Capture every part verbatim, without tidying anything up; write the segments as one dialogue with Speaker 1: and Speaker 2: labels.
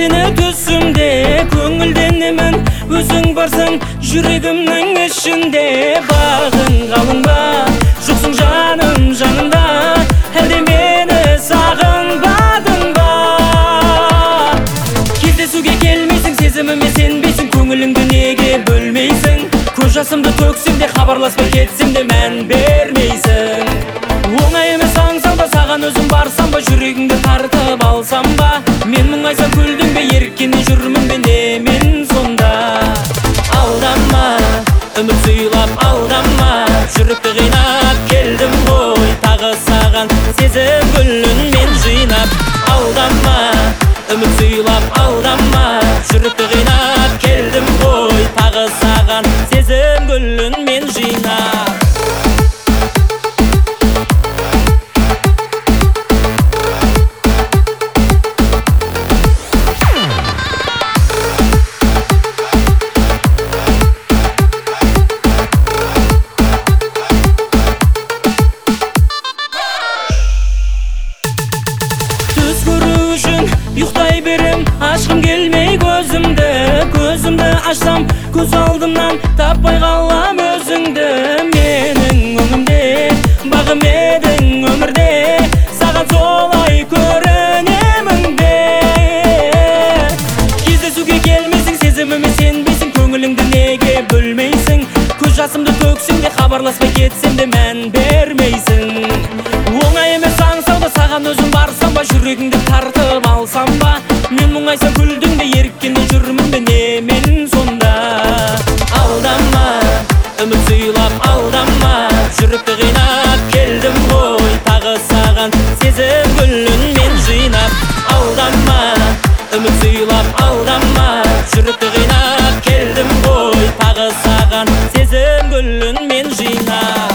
Speaker 1: сені түсімде көңілденемін, өзің барсың жүрегімнің ішінде. Бағың қалың ба, жоқсың жаным жанымда, әлде мені сағынбадың ба? Кездесуге келмейсің, сезіміме сенбейсің, көңіліңді неге бөлмейсің? Көз жасымды төксем де, хабарласпай кетсем де мән бермейсің. Оңай емес аңсаң ба, саған өзім барсам ба, жүрегіңді тартып алсам ба? Мен мұңайсам күлдің бе, еріккеннен жүрмін бе немен сонда? Алдама, үміт сыйлап алдама, жүректі қинап келдім ғой тағы саған, сезім гүлін мен жинап. Алдама, үміт сыйлап алдама, жүректі қинап келдім ғой тағы саған, сезім гүлін мен жинап. Ұйықтай берем, ашқым келмей көзімді, көзімді ашсам көз алдымнан таппай қалам өзіңді. Менің өңімде бағым едің өмірде, саған солай көрінемін бе? Кездесуге келмейсің, сезіміме сенбейсің, көңіліңді неге бөлмейсің? Көз жасымды төксем де, хабарласпай кетсем де мән бермейсің. Оңай емес аңсауда, саған өзім барсам ба, жүрегіңді тартып алсам ба? Мен мұңайсам күлдің бе, еріккеннен жүрмін бе немен сонда? Алдама, үміт сыйлап алдама, жүректі қинап келдім ғой тағы саған, сезім гүлін мен жинап. Алдама, үміт сыйлап алдама, жүректі қинап келдім ғой тағы саған, сезім гүлін мен жинап.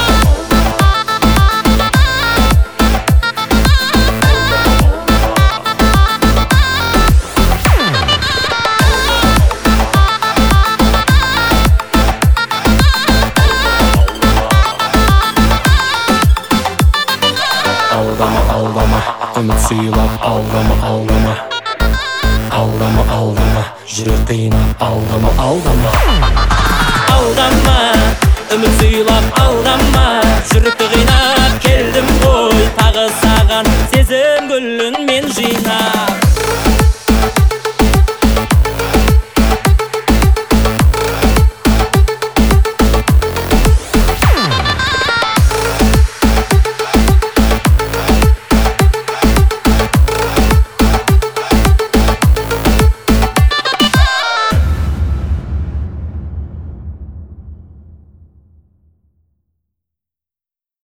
Speaker 2: Алдама, алдама, үміт сыйлап алдама, алдама, алдама, алдама, жүректі қинап алдама, алдама.
Speaker 1: Алдама, үміт сыйлап алдама, жүректі қинап келдім ғой тағы саған, сезім гүлін мен жинап.